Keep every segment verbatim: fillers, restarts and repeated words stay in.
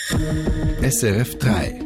S R F drei.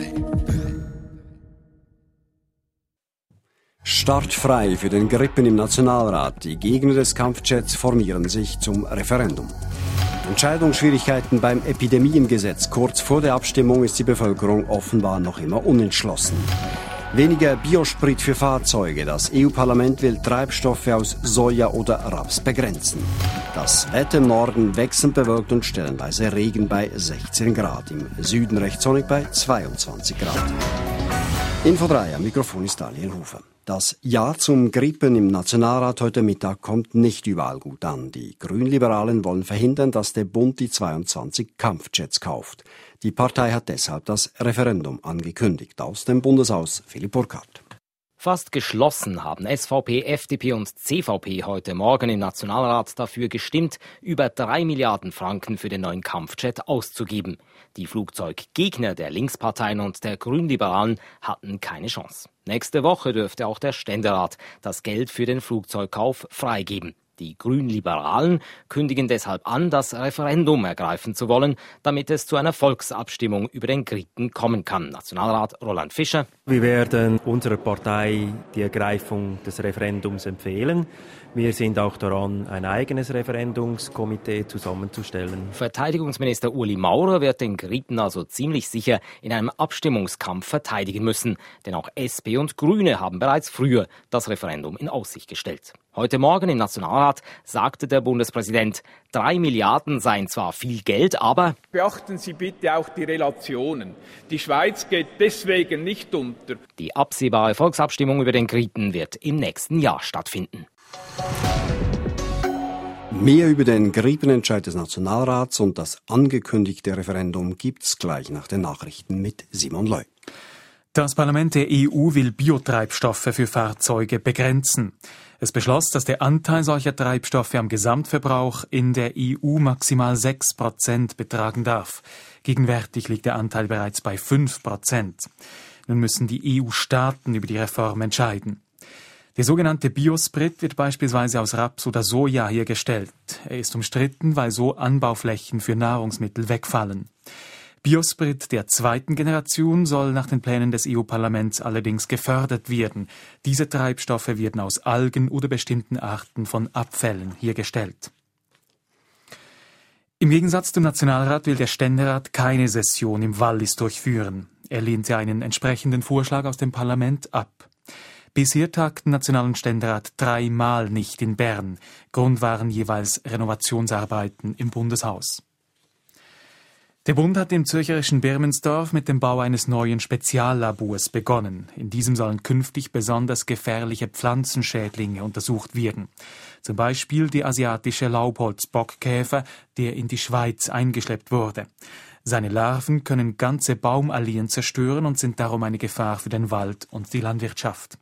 Startfrei für den Gripen im Nationalrat. Die Gegner des Kampfjets formieren sich zum Referendum. Entscheidungsschwierigkeiten beim Epidemiengesetz. Kurz vor der Abstimmung ist die Bevölkerung offenbar noch immer unentschlossen. Weniger Biosprit für Fahrzeuge. Das E U-Parlament will Treibstoffe aus Soja oder Raps begrenzen. Das Wetter im Norden wechselnd bewölkt und stellenweise Regen bei sechzehn Grad. Im Süden recht sonnig bei zweiundzwanzig Grad. Info drei, am Mikrofon ist Daniel Hufer. Das Ja zum Gripen im Nationalrat heute Mittag kommt nicht überall gut an. Die Grünliberalen wollen verhindern, dass der Bund die zweiundzwanzig Kampfjets kauft. Die Partei hat deshalb das Referendum angekündigt. Aus dem Bundeshaus Philipp Burkhardt. Fast geschlossen haben S V P, F D P und C V P heute Morgen im Nationalrat dafür gestimmt, über drei Milliarden Franken für den neuen Kampfjet auszugeben. Die Flugzeuggegner der Linksparteien und der Grünliberalen hatten keine Chance. Nächste Woche dürfte auch der Ständerat das Geld für den Flugzeugkauf freigeben. Die Grünliberalen kündigen deshalb an, das Referendum ergreifen zu wollen, damit es zu einer Volksabstimmung über den Gripen kommen kann. Nationalrat Roland Fischer. Wir werden unserer Partei die Ergreifung des Referendums empfehlen. Wir sind auch daran, ein eigenes Referendumskomitee zusammenzustellen. Verteidigungsminister Ueli Maurer wird den Gripen also ziemlich sicher in einem Abstimmungskampf verteidigen müssen. Denn auch S P und Grüne haben bereits früher das Referendum in Aussicht gestellt. Heute Morgen im Nationalrat sagte der Bundespräsident, drei Milliarden seien zwar viel Geld, aber... Beachten Sie bitte auch die Relationen. Die Schweiz geht deswegen nicht unter. Die absehbare Volksabstimmung über den Gripen wird im nächsten Jahr stattfinden. Mehr über den Gripenentscheid des Nationalrats und das angekündigte Referendum gibt's gleich nach den Nachrichten mit Simon Leu. Das Parlament der E U will Biotreibstoffe für Fahrzeuge begrenzen. Es beschloss, dass der Anteil solcher Treibstoffe am Gesamtverbrauch in der E U maximal sechs Prozent betragen darf. Gegenwärtig liegt der Anteil bereits bei fünf Prozent. Nun müssen die E U-Staaten über die Reform entscheiden. Der sogenannte Biosprit wird beispielsweise aus Raps oder Soja hergestellt. Er ist umstritten, weil so Anbauflächen für Nahrungsmittel wegfallen. Biosprit der zweiten Generation soll nach den Plänen des E U-Parlaments allerdings gefördert werden. Diese Treibstoffe werden aus Algen oder bestimmten Arten von Abfällen hergestellt. Im Gegensatz zum Nationalrat will der Ständerat keine Session im Wallis durchführen. Er lehnte einen entsprechenden Vorschlag aus dem Parlament ab. Bisher tagten National- und Ständerat dreimal nicht in Bern. Grund waren jeweils Renovationsarbeiten im Bundeshaus. Der Bund hat im zürcherischen Birmensdorf mit dem Bau eines neuen Speziallabors begonnen. In diesem sollen künftig besonders gefährliche Pflanzenschädlinge untersucht werden. Zum Beispiel die asiatische Laubholzbockkäfer, der in die Schweiz eingeschleppt wurde. Seine Larven können ganze Baumalleen zerstören und sind darum eine Gefahr für den Wald und die Landwirtschaft.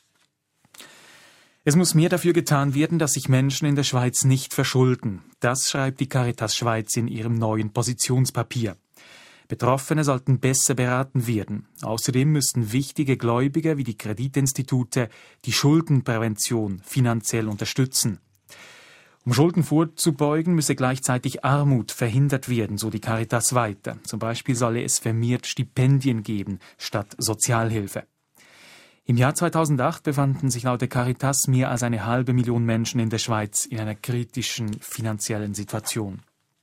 Es muss mehr dafür getan werden, dass sich Menschen in der Schweiz nicht verschulden. Das schreibt die Caritas Schweiz in ihrem neuen Positionspapier. Betroffene sollten besser beraten werden. Außerdem müssten wichtige Gläubiger wie die Kreditinstitute die Schuldenprävention finanziell unterstützen. Um Schulden vorzubeugen, müsse gleichzeitig Armut verhindert werden, so die Caritas weiter. Zum Beispiel solle es vermehrt Stipendien geben statt Sozialhilfe. Im Jahr zweitausendacht befanden sich laut der Caritas mehr als eine halbe Million Menschen in der Schweiz in einer kritischen finanziellen Situation.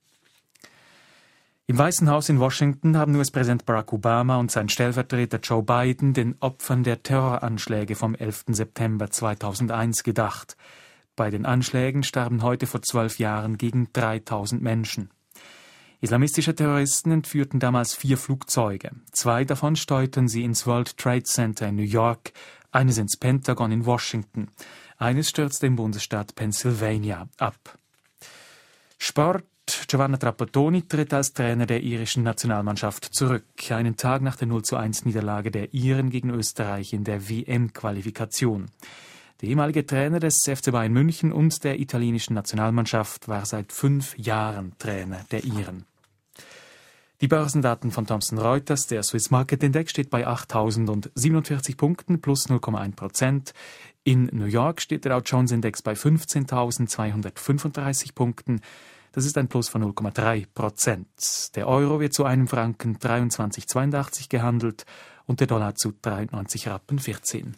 Im Weißen Haus in Washington haben U S-Präsident Barack Obama und sein Stellvertreter Joe Biden den Opfern der Terroranschläge vom elften September zweitausendeins gedacht. Bei den Anschlägen starben heute vor zwölf Jahren gegen dreitausend Menschen. Islamistische Terroristen entführten damals vier Flugzeuge. Zwei davon steuerten sie ins World Trade Center in New York, eines ins Pentagon in Washington. Eines stürzte im Bundesstaat Pennsylvania ab. Sport. Giovanna Trapattoni tritt als Trainer der irischen Nationalmannschaft zurück. Einen Tag nach der null zu eins Niederlage der Iren gegen Österreich in der W M-Qualifikation. Der ehemalige Trainer des F C Bayern München und der italienischen Nationalmannschaft war seit fünf Jahren Trainer der Iren. Die Börsendaten von Thomson Reuters, der Swiss Market Index steht bei achttausendsiebenundvierzig Punkten plus null Komma eins Prozent. In New York steht der Dow Jones Index bei fünfzehntausendzweihundertfünfunddreißig Punkten. Das ist ein Plus von null Komma drei Prozent. Der Euro wird zu einem Franken dreiundzwanzig Komma zweiundachtzig gehandelt und der Dollar zu dreiundneunzig Rappen vierzehn.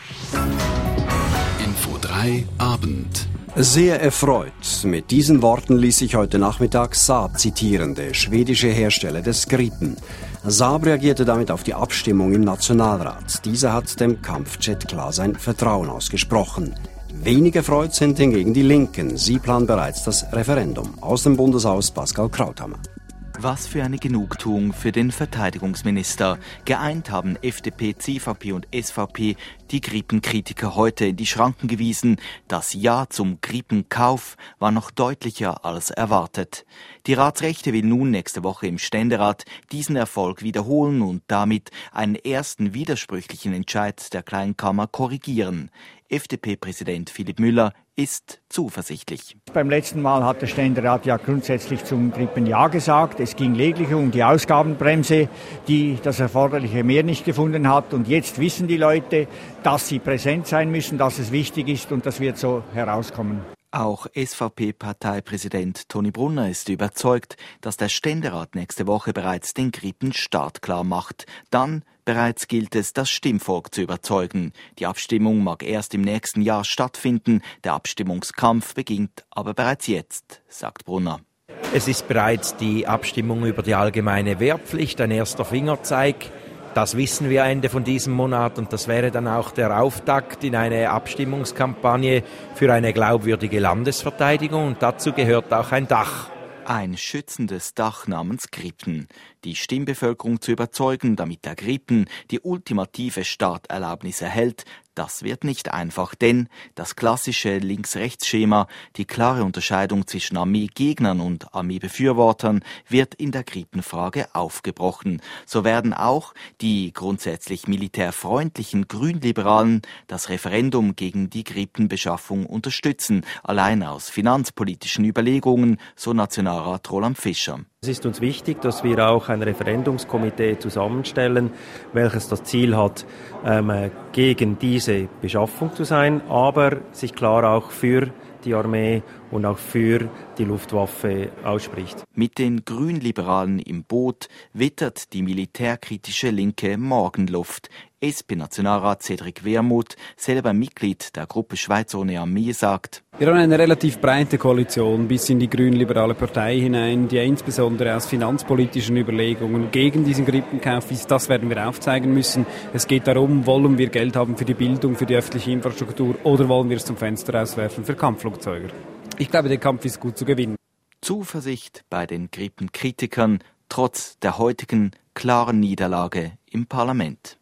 Info drei Abend. Sehr erfreut. Mit diesen Worten ließ sich heute Nachmittag Saab zitieren, der schwedische Hersteller des Gripen. Saab reagierte damit auf die Abstimmung im Nationalrat. Dieser hat dem Kampfjet klar sein Vertrauen ausgesprochen. Weniger erfreut sind hingegen die Linken. Sie planen bereits das Referendum. Aus dem Bundeshaus Pascal Krauthammer. Was für eine Genugtuung für den Verteidigungsminister. Geeint haben F D P, C V P und S V P die Gripenkritiker heute in die Schranken gewiesen. Das Ja zum Gripenkauf war noch deutlicher als erwartet. Die Ratsrechte will nun nächste Woche im Ständerat diesen Erfolg wiederholen und damit einen ersten widersprüchlichen Entscheid der Kleinkammer korrigieren. F D P-Präsident Philipp Müller ist zuversichtlich. Beim letzten Mal hat der Ständerat ja grundsätzlich zum Gripen Ja gesagt. Es ging lediglich um die Ausgabenbremse, die das erforderliche Mehr nicht gefunden hat. Und jetzt wissen die Leute, dass sie präsent sein müssen, dass es wichtig ist und das wird so herauskommen. Auch S V P-Parteipräsident Toni Brunner ist überzeugt, dass der Ständerat nächste Woche bereits den Gripen startklar macht. Dann bereits gilt es, das Stimmvolk zu überzeugen. Die Abstimmung mag erst im nächsten Jahr stattfinden, der Abstimmungskampf beginnt aber bereits jetzt, sagt Brunner. Es ist bereits die Abstimmung über die allgemeine Wehrpflicht, ein erster Fingerzeig. Das wissen wir Ende von diesem Monat und das wäre dann auch der Auftakt in eine Abstimmungskampagne für eine glaubwürdige Landesverteidigung und dazu gehört auch ein Dach. Ein schützendes Dach namens Gripen. Die Stimmbevölkerung zu überzeugen, damit der Gripen die ultimative Starterlaubnis erhält, das wird nicht einfach, denn das klassische Links-Rechts-Schema, die klare Unterscheidung zwischen Armeegegnern und Armeebefürwortern, wird in der Gripenfrage aufgebrochen. So werden auch die grundsätzlich militärfreundlichen Grünliberalen das Referendum gegen die Gripenbeschaffung unterstützen, allein aus finanzpolitischen Überlegungen, so Nationalrat Roland Fischer. Es ist uns wichtig, dass wir auch ein Referendumskomitee zusammenstellen, welches das Ziel hat, ähm, gegen diese Beschaffung zu sein, aber sich klar auch für die Armee und auch für die Luftwaffe ausspricht. Mit den Grünliberalen im Boot wittert die militärkritische Linke Morgenluft. S P-Nationalrat Cedric Wermuth, selber Mitglied der Gruppe Schweiz ohne Armee, sagt: Wir haben eine relativ breite Koalition bis in die grünliberale Partei hinein, die insbesondere aus finanzpolitischen Überlegungen gegen diesen Gripenkauf ist. Das werden wir aufzeigen müssen. Es geht darum, wollen wir Geld haben für die Bildung, für die öffentliche Infrastruktur oder wollen wir es zum Fenster auswerfen für Kampfflugzeuge? Ich glaube, der Kampf ist gut zu gewinnen. Zuversicht bei den Gripenkritikern trotz der heutigen klaren Niederlage im Parlament.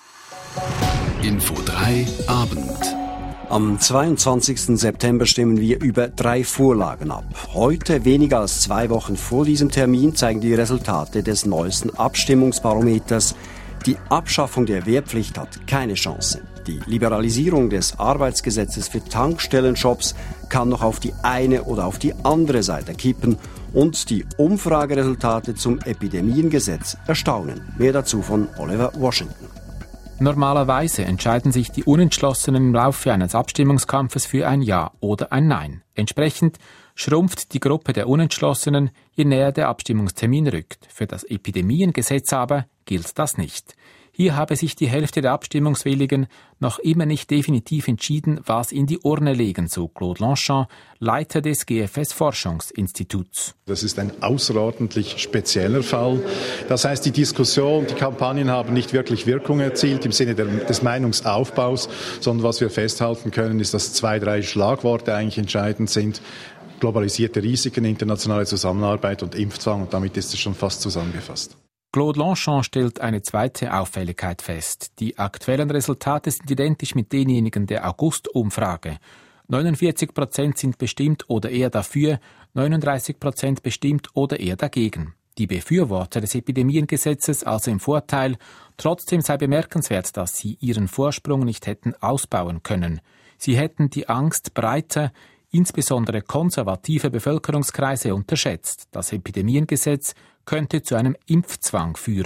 Info drei Abend. Am zweiundzwanzigsten September stimmen wir über drei Vorlagen ab. Heute, weniger als zwei Wochen vor diesem Termin, zeigen die Resultate des neuesten Abstimmungsbarometers. Die Abschaffung der Wehrpflicht hat keine Chance. Die Liberalisierung des Arbeitsgesetzes für Tankstellenshops kann noch auf die eine oder auf die andere Seite kippen. Und die Umfrageresultate zum Epidemiengesetz erstaunen. Mehr dazu von Oliver Washington. Normalerweise entscheiden sich die Unentschlossenen im Laufe eines Abstimmungskampfes für ein Ja oder ein Nein. Entsprechend schrumpft die Gruppe der Unentschlossenen, je näher der Abstimmungstermin rückt. Für das Epidemiengesetz aber gilt das nicht. Hier habe sich die Hälfte der Abstimmungswilligen noch immer nicht definitiv entschieden, was in die Urne legen, so Claude Longchamp, Leiter des G F S-Forschungsinstituts. Das ist ein außerordentlich spezieller Fall. Das heißt, die Diskussion, die Kampagnen haben nicht wirklich Wirkung erzielt im Sinne der, des Meinungsaufbaus, sondern was wir festhalten können, ist, dass zwei, drei Schlagworte eigentlich entscheidend sind. Globalisierte Risiken, internationale Zusammenarbeit und Impfzwang, und damit ist es schon fast zusammengefasst. Claude Longchamp stellt eine zweite Auffälligkeit fest. Die aktuellen Resultate sind identisch mit denjenigen der August-Umfrage. neunundvierzig Prozent sind bestimmt oder eher dafür, neununddreißig Prozent bestimmt oder eher dagegen. Die Befürworter des Epidemiengesetzes also im Vorteil. Trotzdem sei bemerkenswert, dass sie ihren Vorsprung nicht hätten ausbauen können. Sie hätten die Angst breiter, insbesondere konservative Bevölkerungskreise unterschätzt. Das Epidemiengesetz könnte zu einem Impfzwang führen.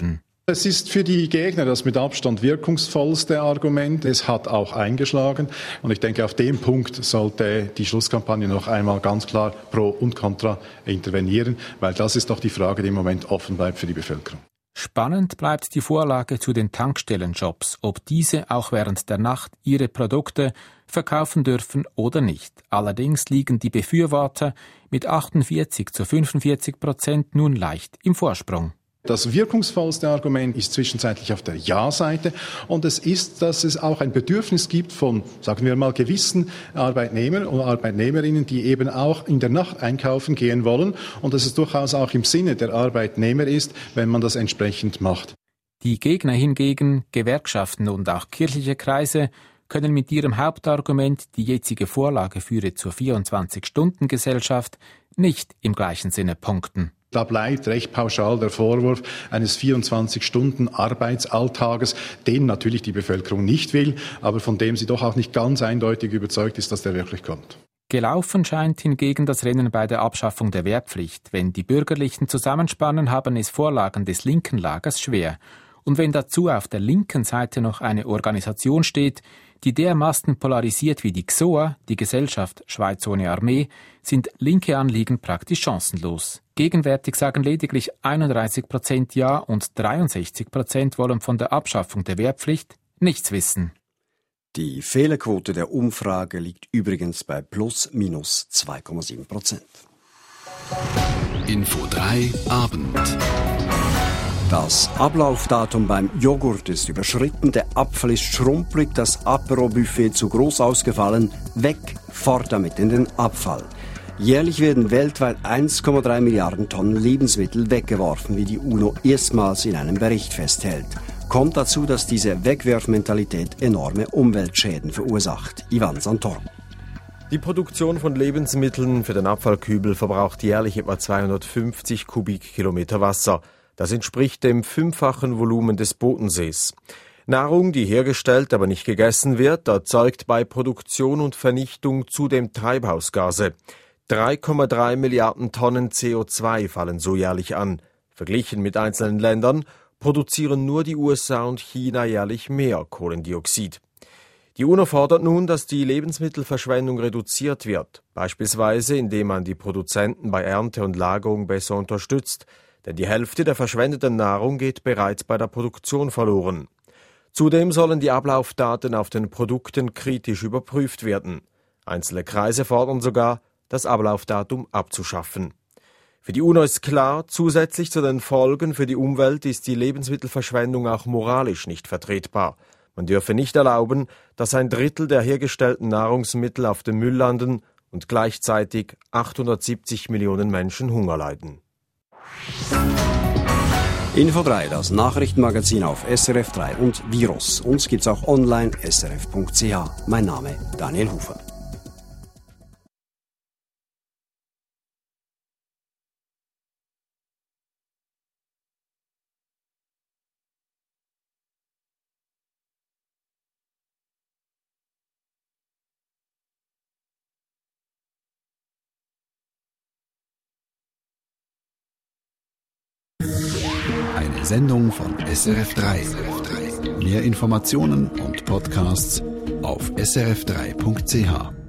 Es ist für die Gegner das mit Abstand wirkungsvollste Argument. Es hat auch eingeschlagen. Und ich denke, auf dem Punkt sollte die Schlusskampagne noch einmal ganz klar pro und contra intervenieren, weil das ist doch die Frage, die im Moment offen bleibt für die Bevölkerung. Spannend bleibt die Vorlage zu den Tankstellenshops, ob diese auch während der Nacht ihre Produkte verkaufen dürfen oder nicht. Allerdings liegen die Befürworter mit achtundvierzig zu fünfundvierzig Prozent nun leicht im Vorsprung. Das wirkungsvollste Argument ist zwischenzeitlich auf der Ja-Seite und es ist, dass es auch ein Bedürfnis gibt von, sagen wir mal, gewissen Arbeitnehmern und Arbeitnehmerinnen, die eben auch in der Nacht einkaufen gehen wollen und dass es durchaus auch im Sinne der Arbeitnehmer ist, wenn man das entsprechend macht. Die Gegner hingegen, Gewerkschaften und auch kirchliche Kreise, können mit ihrem Hauptargument, die jetzige Vorlage führe zur vierundzwanzig-Stunden-Gesellschaft, nicht im gleichen Sinne punkten. Da bleibt recht pauschal der Vorwurf eines vierundzwanzig-Stunden-Arbeitsalltages, den natürlich die Bevölkerung nicht will, aber von dem sie doch auch nicht ganz eindeutig überzeugt ist, dass der wirklich kommt. Gelaufen scheint hingegen das Rennen bei der Abschaffung der Wehrpflicht. Wenn die Bürgerlichen zusammenspannen, haben es Vorlagen des linken Lagers schwer. Und wenn dazu auf der linken Seite noch eine Organisation steht, die dermaßen polarisiert wie die X O A, die Gesellschaft Schweiz ohne Armee, sind linke Anliegen praktisch chancenlos. Gegenwärtig sagen lediglich einunddreißig Prozent Ja und dreiundsechzig Prozent wollen von der Abschaffung der Wehrpflicht nichts wissen. Die Fehlerquote der Umfrage liegt übrigens bei plus minus zwei Komma sieben Prozent. Info drei Abend. Das Ablaufdatum beim Joghurt ist überschritten, der Apfel ist schrumpelig, das Apero-Buffet zu groß ausgefallen, weg, fort damit in den Abfall. Jährlich werden weltweit eins Komma drei Milliarden Tonnen Lebensmittel weggeworfen, wie die UNO erstmals in einem Bericht festhält. Kommt dazu, dass diese Wegwerfmentalität enorme Umweltschäden verursacht. Ivan Santor. Die Produktion von Lebensmitteln für den Abfallkübel verbraucht jährlich etwa zweihundertfünfzig Kubikkilometer Wasser. Das entspricht dem fünffachen Volumen des Bodensees. Nahrung, die hergestellt, aber nicht gegessen wird, erzeugt bei Produktion und Vernichtung zudem Treibhausgase. drei Komma drei Milliarden Tonnen C O zwei fallen so jährlich an. Verglichen mit einzelnen Ländern produzieren nur die U S A und China jährlich mehr Kohlendioxid. Die UNO fordert nun, dass die Lebensmittelverschwendung reduziert wird, beispielsweise indem man die Produzenten bei Ernte und Lagerung besser unterstützt, denn die Hälfte der verschwendeten Nahrung geht bereits bei der Produktion verloren. Zudem sollen die Ablaufdaten auf den Produkten kritisch überprüft werden. Einzelne Kreise fordern sogar, das Ablaufdatum abzuschaffen. Für die UNO ist klar, zusätzlich zu den Folgen für die Umwelt ist die Lebensmittelverschwendung auch moralisch nicht vertretbar. Man dürfe nicht erlauben, dass ein Drittel der hergestellten Nahrungsmittel auf dem Müll landen und gleichzeitig achthundertsiebzig Millionen Menschen Hunger leiden. Info drei, das Nachrichtenmagazin auf S R F drei und Virus. Uns gibt's auch online s r f punkt c h. Mein Name Daniel Hufer. Eine Sendung von S R F drei. Mehr Informationen und Podcasts auf s r f drei punkt c h.